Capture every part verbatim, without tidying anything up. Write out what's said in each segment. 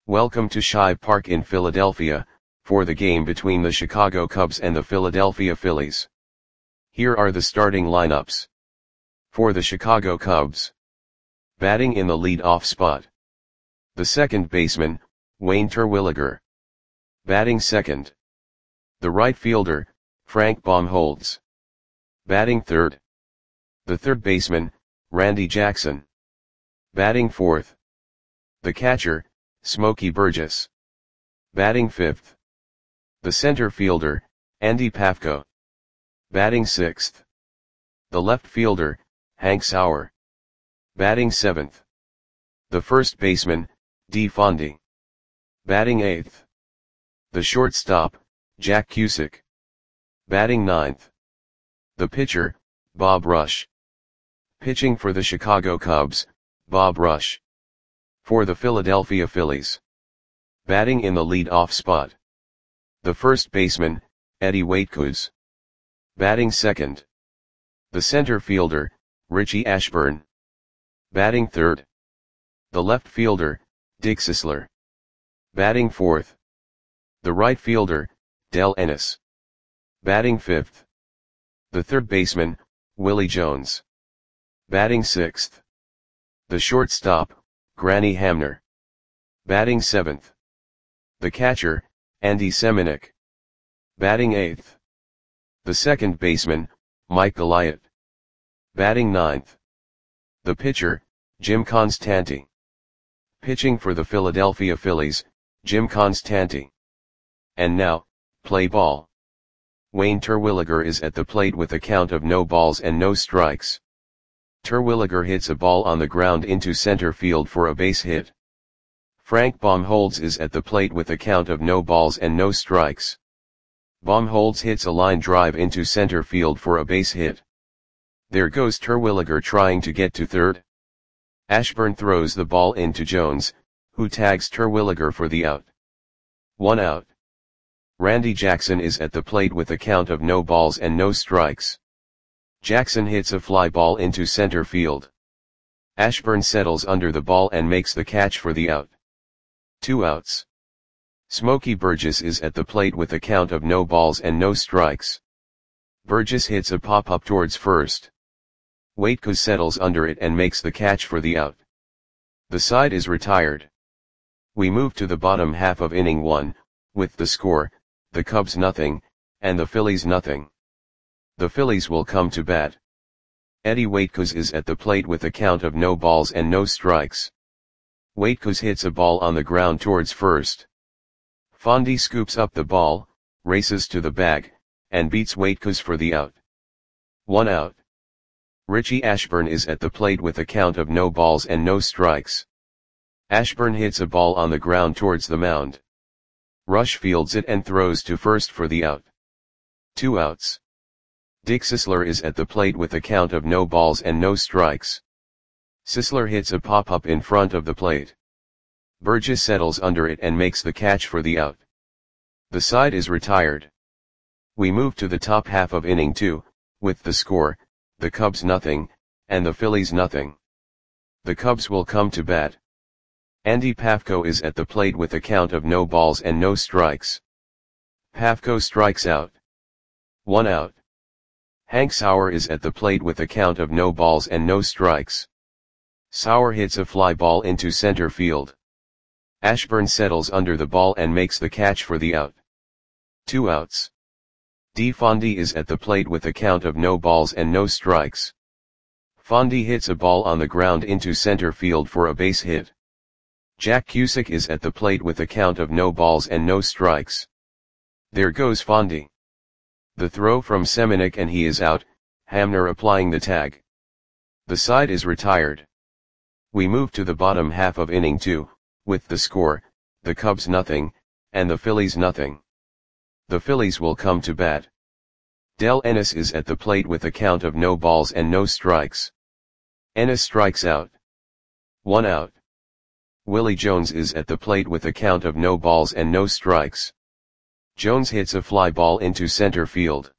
Welcome to Shibe Park in Philadelphia, for the game between the Chicago Cubs and the Philadelphia Phillies. Here are the starting lineups. For the Chicago Cubs. Batting in the lead-off spot. The second baseman, Wayne Terwilliger. Batting second. The right fielder, Frank Baumholtz. Batting third. The third baseman, Randy Jackson. Batting fourth. The catcher, Smokey Burgess. Batting fifth. The center fielder, Andy Pafko. Batting sixth. The left fielder, Hank Sauer. Batting seventh. The first baseman, Dee Fondy. Batting eighth. The shortstop, Jack Cusick. Batting ninth. The pitcher, Bob Rush. Pitching for the Chicago Cubs, Bob Rush. For the Philadelphia Phillies. Batting in the lead-off spot. The first baseman, Eddie Waitkus. Batting second. The center fielder, Richie Ashburn. Batting third. The left fielder, Dick Sisler. Batting fourth. The right fielder, Del Ennis. Batting fifth. The third baseman, Willie Jones. Batting sixth. The shortstop, Granny Hamner. Batting seventh. The catcher, Andy Semenuk. Batting eighth. The second baseman, Mike Goliath. Batting ninth. The pitcher, Jim Constanti. Pitching for the Philadelphia Phillies, Jim Constanti. And now, play ball. Wayne Terwilliger is at the plate with a count of no balls and no strikes. Terwilliger hits a ball on the ground into center field for a base hit. Frank Baumholtz is at the plate with a count of no balls and no strikes. Baumholtz hits a line drive into center field for a base hit. There goes Terwilliger trying to get to third. Ashburn throws the ball into Jones, who tags Terwilliger for the out. One out. Randy Jackson is at the plate with a count of no balls and no strikes. Jackson hits a fly ball into center field. Ashburn settles under the ball and makes the catch for the out. Two outs. Smokey Burgess is at the plate with a count of no balls and no strikes. Burgess hits a pop-up towards first. Waitkus settles under it and makes the catch for the out. The side is retired. We move to the bottom half of inning one, with the score, the Cubs nothing, and the Phillies nothing. The Phillies will come to bat. Eddie Waitkus is at the plate with a count of no balls and no strikes. Waitkus hits a ball on the ground towards first. Fondy scoops up the ball, races to the bag, and beats Waitkus for the out. One out. Richie Ashburn is at the plate with a count of no balls and no strikes. Ashburn hits a ball on the ground towards the mound. Rush fields it and throws to first for the out. Two outs. Dick Sisler is at the plate with a count of no balls and no strikes. Sisler hits a pop-up in front of the plate. Burgess settles under it and makes the catch for the out. The side is retired. We move to the top half of inning two, with the score, the Cubs nothing, and the Phillies nothing. The Cubs will come to bat. Andy Pafko is at the plate with a count of no balls and no strikes. Pafko strikes out. One out. Hank Sauer is at the plate with a count of no balls and no strikes. Sauer hits a fly ball into center field. Ashburn settles under the ball and makes the catch for the out. Two outs. Dee Fondy is at the plate with a count of no balls and no strikes. Fondy hits a ball on the ground into center field for a base hit. Jack Cusick is at the plate with a count of no balls and no strikes. There goes Fondy. The throw from Semenuk and he is out, Hamner applying the tag. The side is retired. We move to the bottom half of inning two, with the score, the Cubs nothing, and the Phillies nothing. The Phillies will come to bat. Del Ennis is at the plate with a count of no balls and no strikes. Ennis strikes out. One out. Willie Jones is at the plate with a count of no balls and no strikes. Jones hits a fly ball into center field.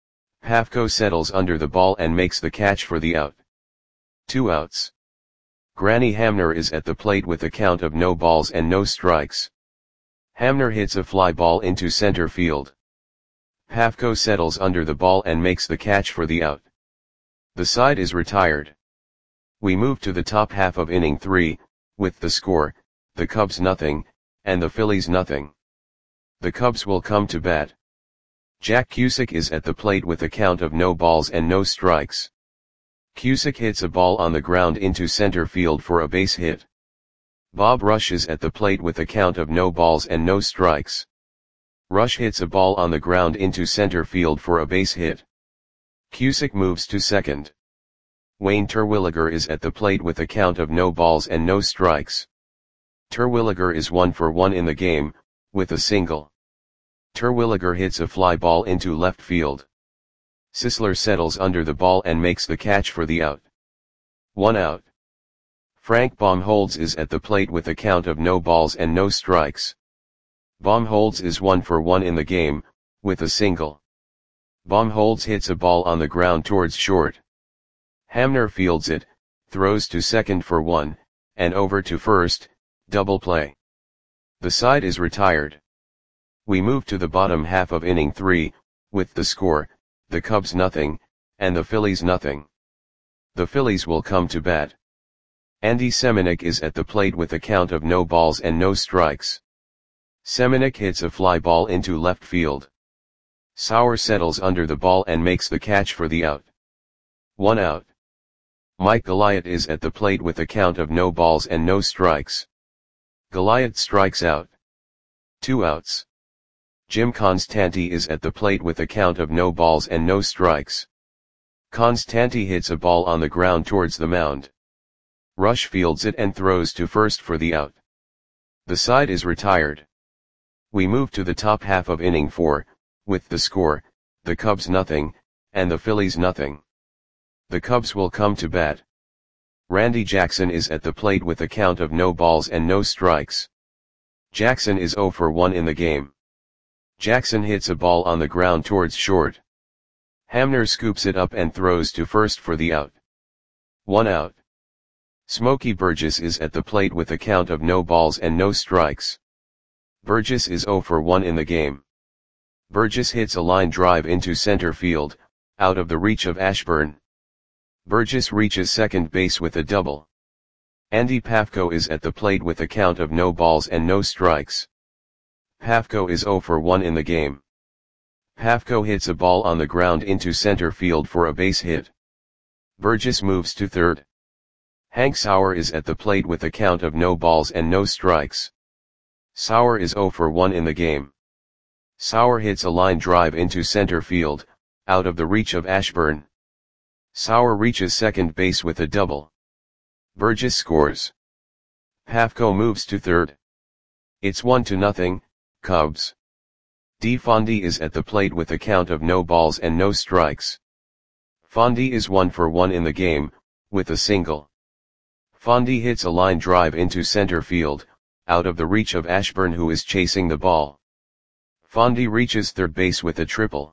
Pafko settles under the ball and makes the catch for the out. Two outs. Granny Hamner is at the plate with a count of no balls and no strikes. Hamner hits a fly ball into center field. Pavko settles under the ball and makes the catch for the out. The side is retired. We move to the top half of inning three, with the score, the Cubs nothing, and the Phillies nothing. The Cubs will come to bat. Jack Cusick is at the plate with a count of no balls and no strikes. Cusick hits a ball on the ground into center field for a base hit. Bob Rush is at the plate with a count of no balls and no strikes. Rush hits a ball on the ground into center field for a base hit. Cusick moves to second. Wayne Terwilliger is at the plate with a count of no balls and no strikes. Terwilliger is one for one in the game, with a single. Terwilliger hits a fly ball into left field. Sisler settles under the ball and makes the catch for the out. One out. Frank Baumholtz is at the plate with a count of no balls and no strikes. Baumholtz is one for one in the game, with a single. Baumholtz hits a ball on the ground towards short. Hamner fields it, throws to second for one, and over to first, double play. The side is retired. We move to the bottom half of inning three, with the score, the Cubs nothing, and the Phillies nothing. The Phillies will come to bat. Andy Semenuk is at the plate with a count of no balls and no strikes. Semenuk hits a fly ball into left field. Sauer settles under the ball and makes the catch for the out. One out. Mike Goliath is at the plate with a count of no balls and no strikes. Goliath strikes out. Two outs. Jim Constanti is at the plate with a count of no balls and no strikes. Constanti hits a ball on the ground towards the mound. Rush fields it and throws to first for the out. The side is retired. We move to the top half of inning four, with the score, the Cubs nothing, and the Phillies nothing. The Cubs will come to bat. Randy Jackson is at the plate with a count of no balls and no strikes. Jackson is zero for one in the game. Jackson hits a ball on the ground towards short. Hamner scoops it up and throws to first for the out. One out. Smokey Burgess is at the plate with a count of no balls and no strikes. Burgess is zero for one in the game. Burgess hits a line drive into center field, out of the reach of Ashburn. Burgess reaches second base with a double. Andy Pavko is at the plate with a count of no balls and no strikes. Pavko is zero for one in the game. Pavko hits a ball on the ground into center field for a base hit. Burgess moves to third. Hank Sauer is at the plate with a count of no balls and no strikes. Sauer is zero for one in the game. Sauer hits a line drive into center field, out of the reach of Ashburn. Sauer reaches second base with a double. Burgess scores. Pavko moves to third. It's one to nothing, Cubs. D. Fondy is at the plate with a count of no balls and no strikes. Fondy is one for one in the game, with a single. Fondy hits a line drive into center field, out of the reach of Ashburn who is chasing the ball. Fondy reaches third base with a triple.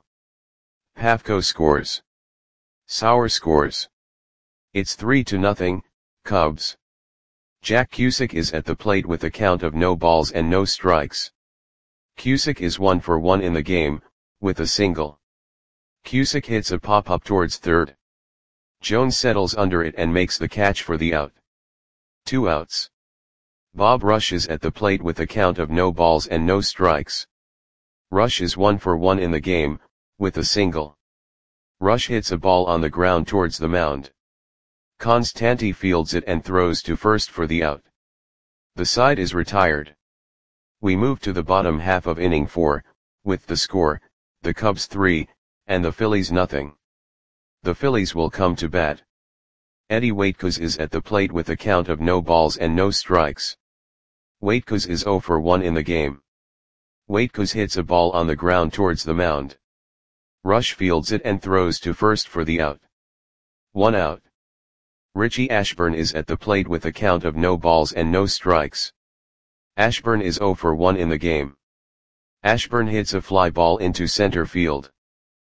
Pavko scores. Sauer scores. It's three to nothing, Cubs. Jack Cusick is at the plate with a count of no balls and no strikes. Cusick is one for one in the game, with a single. Cusick hits a pop-up towards third. Jones settles under it and makes the catch for the out. Two outs. Bob Rush is at the plate with a count of no balls and no strikes. Rush is one for one in the game, with a single. Rush hits a ball on the ground towards the mound. Constanti fields it and throws to first for the out. The side is retired. We move to the bottom half of inning four, with the score, the Cubs three, and the Phillies nothing. The Phillies will come to bat. Eddie Waitkos is at the plate with a count of no balls and no strikes. Waitkos is zero for one in the game. Waitkos hits a ball on the ground towards the mound. Rush fields it and throws to first for the out. One out. Richie Ashburn is at the plate with a count of no balls and no strikes. Ashburn is zero for one in the game. Ashburn hits a fly ball into center field.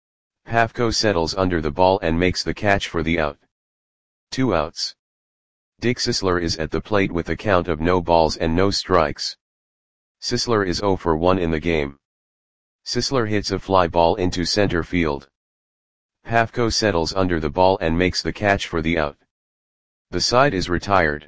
Pavko settles under the ball and makes the catch for the out. Two outs. Dick Sisler is at the plate with a count of no balls and no strikes. Sisler is zero for one in the game. Sisler hits a fly ball into center field. Pafko settles under the ball and makes the catch for the out. The side is retired.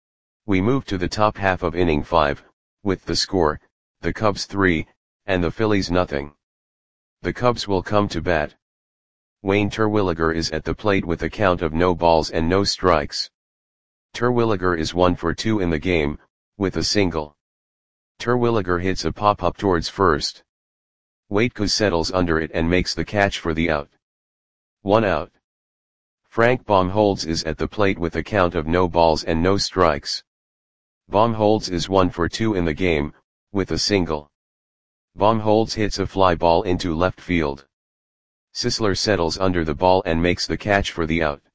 We move to the top half of inning five, with the score, the Cubs three, and the Phillies nothing. The Cubs will come to bat. Wayne Terwilliger is at the plate with a count of no balls and no strikes. Terwilliger is one for two in the game, with a single. Terwilliger hits a pop-up towards first. Waitkus settles under it and makes the catch for the out. One out. Frank Baumholtz is at the plate with a count of no balls and no strikes. Baumholtz is one for two in the game, with a single. Baumholtz hits a fly ball into left field. Sisler settles under the ball and makes the catch for the out.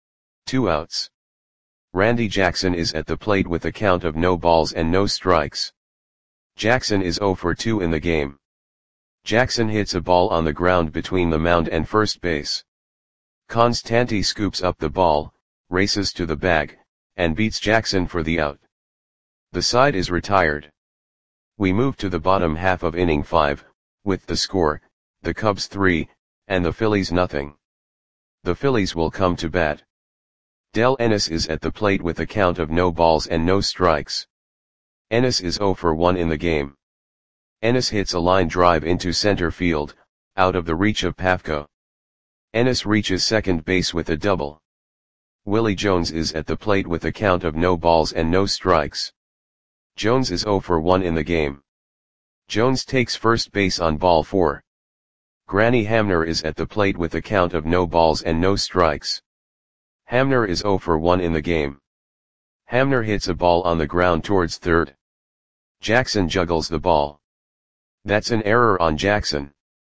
Two outs. Randy Jackson is at the plate with a count of no balls and no strikes. Jackson is zero for two in the game. Jackson hits a ball on the ground between the mound and first base. Constanti scoops up the ball, races to the bag, and beats Jackson for the out. The side is retired. We move to the bottom half of inning five, with the score, the Cubs three, and the Phillies nothing. The Phillies will come to bat. Del Ennis is at the plate with a count of no balls and no strikes. Ennis is zero for one in the game. Ennis hits a line drive into center field, out of the reach of Pafko. Ennis reaches second base with a double. Willie Jones is at the plate with a count of no balls and no strikes. Jones is zero for one in the game. Jones takes first base on ball four. Granny Hamner is at the plate with a count of no balls and no strikes. Hamner is zero for one in the game. Hamner hits a ball on the ground towards third. Jackson juggles the ball. That's an error on Jackson.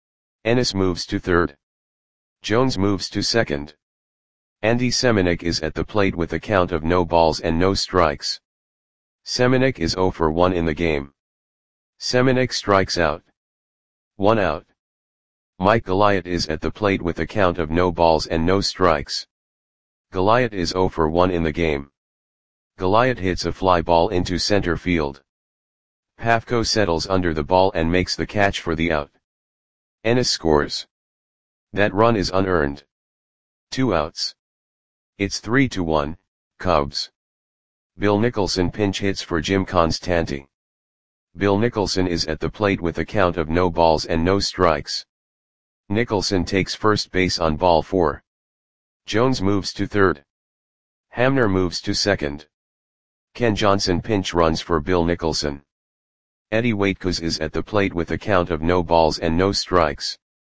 Ennis moves to third. Jones moves to second. Andy Semenuk is at the plate with a count of no balls and no strikes. Semenuk is zero for one in the game. Semenuk strikes out. One out. Mike Goliath is at the plate with a count of no balls and no strikes. Goliath is zero for one in the game. Goliath hits a fly ball into center field. Pafko settles under the ball and makes the catch for the out. Ennis scores. That run is unearned. Two outs. It's three to one, Cubs. Bill Nicholson pinch hits for Jim Constanti. Bill Nicholson is at the plate with a count of no balls and no strikes. Nicholson takes first base on ball four. Jones moves to third. Hamner moves to second. Ken Johnson pinch runs for Bill Nicholson. Eddie Waitkus is at the plate with a count of no balls and no strikes.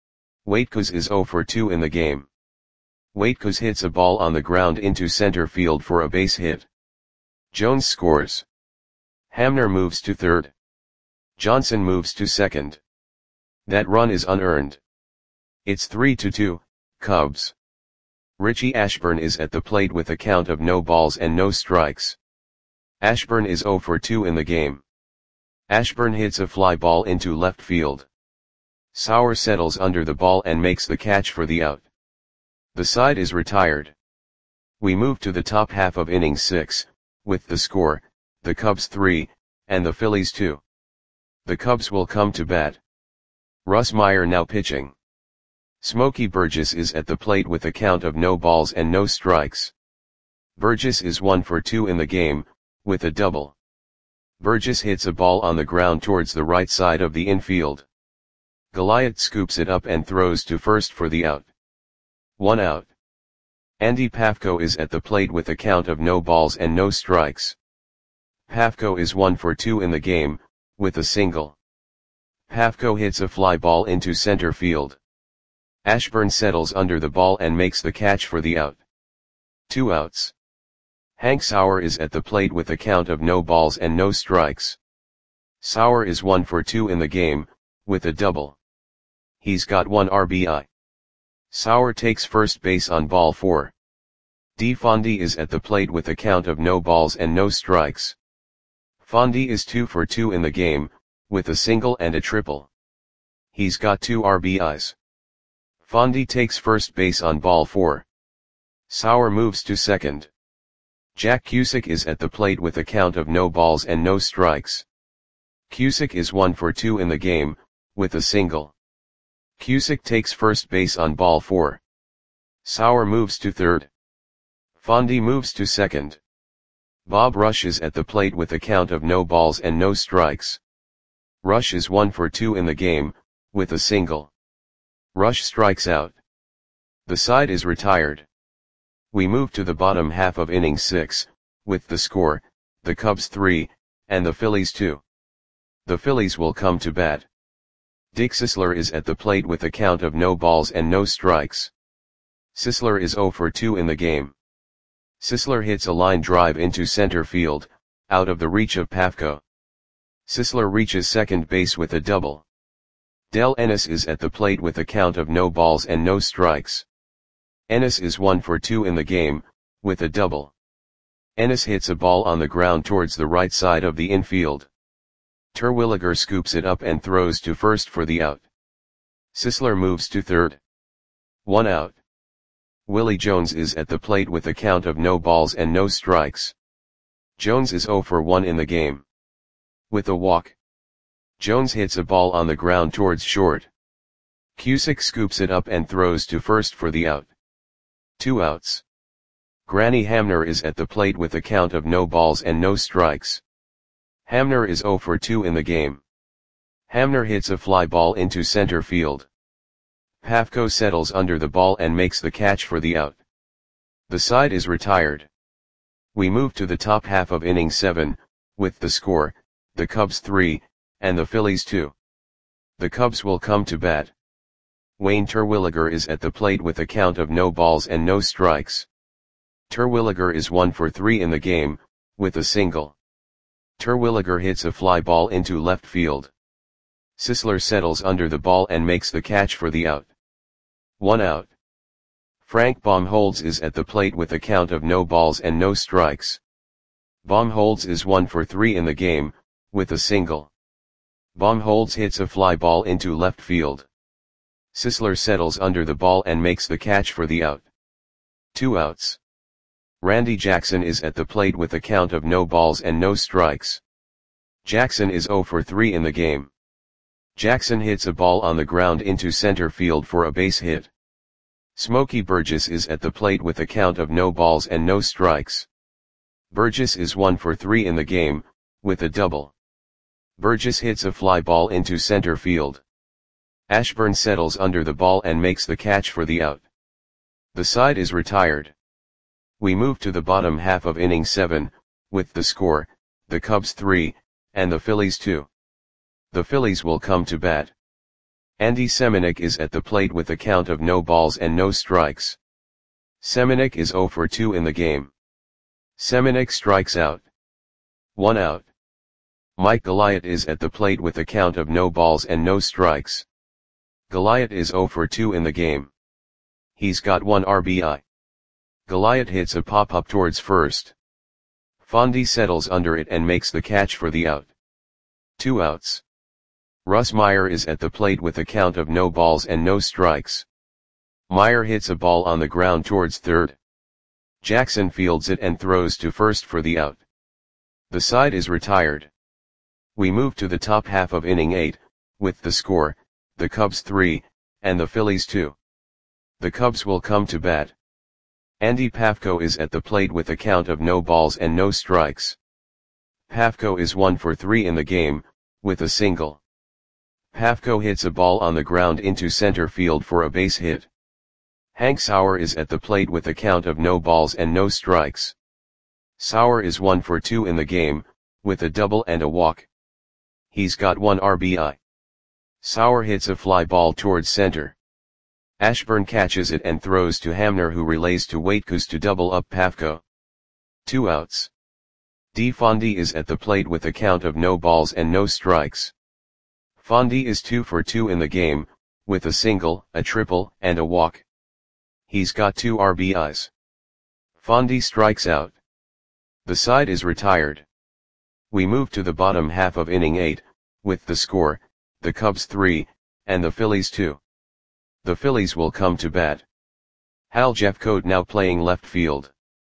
Waitkus is zero for two in the game. Waitkus hits a ball on the ground into center field for a base hit. Jones scores. Hamner moves to third. Johnson moves to second. That run is unearned. It's three to two, Cubs. Richie Ashburn is at the plate with a count of no balls and no strikes. Ashburn is zero for two in the game. Ashburn hits a fly ball into left field. Sauer settles under the ball and makes the catch for the out. The side is retired. We move to the top half of inning six, with the score, the Cubs three, and the Phillies two. The Cubs will come to bat. Russ Meyer now pitching. Smokey Burgess is at the plate with a count of no balls and no strikes. Burgess is one for two in the game, with a double. Burgess hits a ball on the ground towards the right side of the infield. Goliath scoops it up and throws to first for the out. One out. Andy Pafko is at the plate with a count of no balls and no strikes. Pafko is one for two in the game, with a single. Pafko hits a fly ball into center field. Ashburn settles under the ball and makes the catch for the out. Two outs. Hank Sauer is at the plate with a count of no balls and no strikes. Sauer is one for two in the game, with a double. He's got one R B I. Sauer takes first base on ball four. D. Fondy is at the plate with a count of no balls and no strikes. Fondy is two for two in the game, with a single and a triple. He's got two R B Is. Fondy takes first base on ball four. Sauer moves to second. Jack Cusick is at the plate with a count of no balls and no strikes. Cusick is one for two in the game, with a single. Cusick takes first base on ball four. Sauer moves to third. Fondy moves to second. Bob Rush is at the plate with a count of no balls and no strikes. Rush is one for two in the game, with a single. Rush strikes out. The side is retired. We move to the bottom half of inning six, with the score, the Cubs three, and the Phillies two. The Phillies will come to bat. Dick Sisler is at the plate with a count of no balls and no strikes. Sisler is zero for two in the game. Sisler hits a line drive into center field, out of the reach of Pafko. Sisler reaches second base with a double. Del Ennis is at the plate with a count of no balls and no strikes. Ennis is one for two in the game, with a double. Ennis hits a ball on the ground towards the right side of the infield. Terwilliger scoops it up and throws to first for the out. Sisler moves to third. One out. Willie Jones is at the plate with a count of no balls and no strikes. Jones is zero for one in the game. With a walk. Jones hits a ball on the ground towards short. Cusick scoops it up and throws to first for the out. Two outs. Granny Hamner is at the plate with a count of no balls and no strikes. Hamner is zero for two in the game. Hamner hits a fly ball into center field. Pafko settles under the ball and makes the catch for the out. The side is retired. We move to the top half of inning seven, with the score, the Cubs three, and the Phillies two. The Cubs will come to bat. Wayne Terwilliger is at the plate with a count of no balls and no strikes. Terwilliger is one for three in the game, with a single. Terwilliger hits a fly ball into left field. Sisler settles under the ball and makes the catch for the out. One out. Frank Baumholtz is at the plate with a count of no balls and no strikes. Baumholtz is one for three in the game, with a single. Baumholtz hits a fly ball into left field. Sisler settles under the ball and makes the catch for the out. Two outs. Randy Jackson is at the plate with a count of no balls and no strikes. Jackson is zero for three in the game. Jackson hits a ball on the ground into center field for a base hit. Smokey Burgess is at the plate with a count of no balls and no strikes. Burgess is one for three in the game, with a double. Burgess hits a fly ball into center field. Ashburn settles under the ball and makes the catch for the out. The side is retired. We move to the bottom half of inning seven, with the score, the Cubs three, and the Phillies two. The Phillies will come to bat. Andy Seminick is at the plate with a count of no balls and no strikes. Seminick is zero for two in the game. Seminick strikes out. One out. Mike Goliath is at the plate with a count of no balls and no strikes. Goliath is zero for two in the game. He's got one R B I. Goliath hits a pop-up towards first. Fondy settles under it and makes the catch for the out. Two outs. Russ Meyer is at the plate with a count of no balls and no strikes. Meyer hits a ball on the ground towards third. Jackson fields it and throws to first for the out. The side is retired. We move to the top half of inning eight, with the score, the Cubs three, and the Phillies two. The Cubs will come to bat. Andy Pafko is at the plate with a count of no balls and no strikes. Pafko is one for three in the game, with a single. Pafko hits a ball on the ground into center field for a base hit. Hank Sauer is at the plate with a count of no balls and no strikes. Sauer is one for two in the game, with a double and a walk. He's got one R B I. Sauer hits a fly ball towards center. Ashburn catches it and throws to Hamner, who relays to Waitkus to double up Pafko. Two outs. D. Fondy is at the plate with a count of no balls and no strikes. Fondy is two for two in the game, with a single, a triple, and a walk. He's got two R B Is. Fondy strikes out. The side is retired. We move to the bottom half of inning eight, with the score, the Cubs three, and the Phillies two. The Phillies will come to bat. Hal Jeffcoat now playing left field.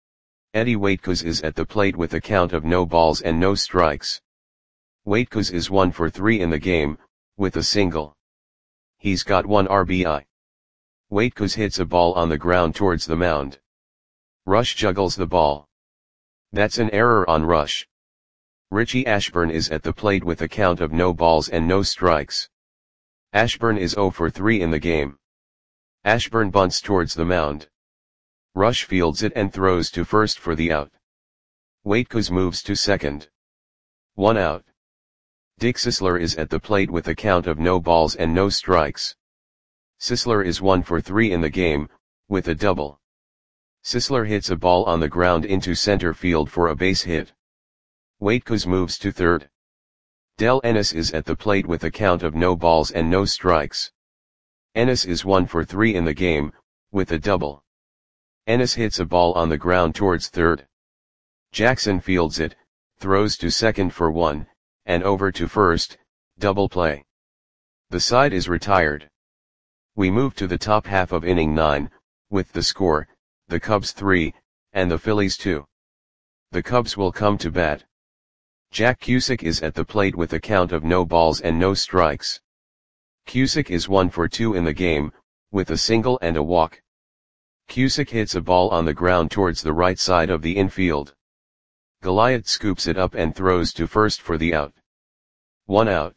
Eddie Waitkos is at the plate with a count of no balls and no strikes. Waitkos is one for three in the game, with a single. He's got one R B I. Waitkos hits a ball on the ground towards the mound. Rush juggles the ball. That's an error on Rush. Richie Ashburn is at the plate with a count of no balls and no strikes. Ashburn is zero for three in the game. Ashburn bunts towards the mound. Rush fields it and throws to first for the out. Waitkos moves to second. One out. Dick Sisler is at the plate with a count of no balls and no strikes. Sisler is one for three in the game, with a double. Sisler hits a ball on the ground into center field for a base hit. Waitkos moves to third. Del Ennis is at the plate with a count of no balls and no strikes. Ennis is one for three in the game, with a double. Ennis hits a ball on the ground towards third. Jackson fields it, throws to second for one, and over to first, double play. The side is retired. We move to the top half of inning nine, with the score, the Cubs three, and the Phillies two. The Cubs will come to bat. Jack Cusick is at the plate with a count of no balls and no strikes. Cusick is one for two in the game, with a single and a walk. Cusick hits a ball on the ground towards the right side of the infield. Goliath scoops it up and throws to first for the out. One out.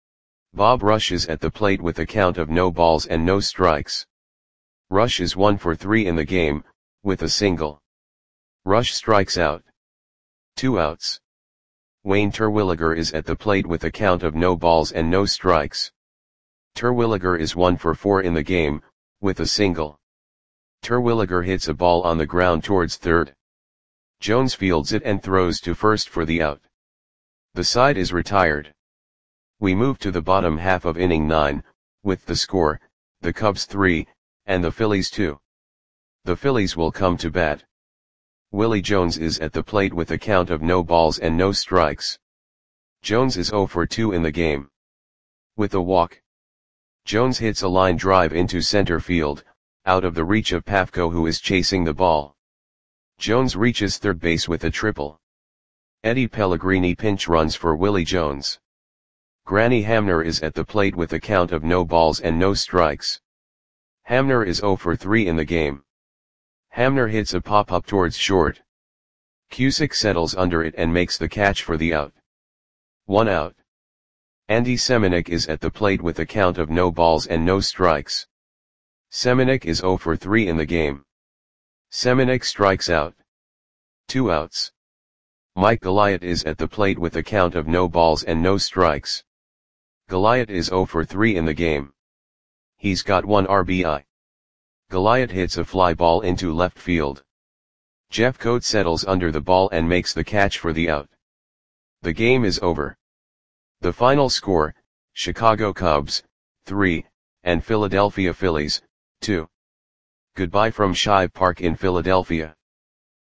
Bob Rush is at the plate with a count of no balls and no strikes. Rush is one for three in the game, with a single. Rush strikes out. Two outs. Wayne Terwilliger is at the plate with a count of no balls and no strikes. Terwilliger is one for four in the game, with a single. Terwilliger hits a ball on the ground towards third. Jones fields it and throws to first for the out. The side is retired. We move to the bottom half of inning nine, with the score, the Cubs three, and the Phillies two. The Phillies will come to bat. Willie Jones is at the plate with a count of no balls and no strikes. Jones is zero for two in the game. With a walk. Jones hits a line drive into center field, out of the reach of Pafko, who is chasing the ball. Jones reaches third base with a triple. Eddie Pellegrini pinch runs for Willie Jones. Granny Hamner is at the plate with a count of no balls and no strikes. Hamner is zero for three in the game. Hamner hits a pop-up towards short. Cusick settles under it and makes the catch for the out. One out. Andy Semenuk is at the plate with a count of no balls and no strikes. Semenuk is zero for three in the game. Semenuk strikes out. Two outs. Mike Goliath is at the plate with a count of no balls and no strikes. Goliath is zero for three in the game. He's got one R B I. Goliath hits a fly ball into left field. Jeff Coate settles under the ball and makes the catch for the out. The game is over. The final score, Chicago Cubs, three, and Philadelphia Phillies, two. Goodbye from Shive Park in Philadelphia.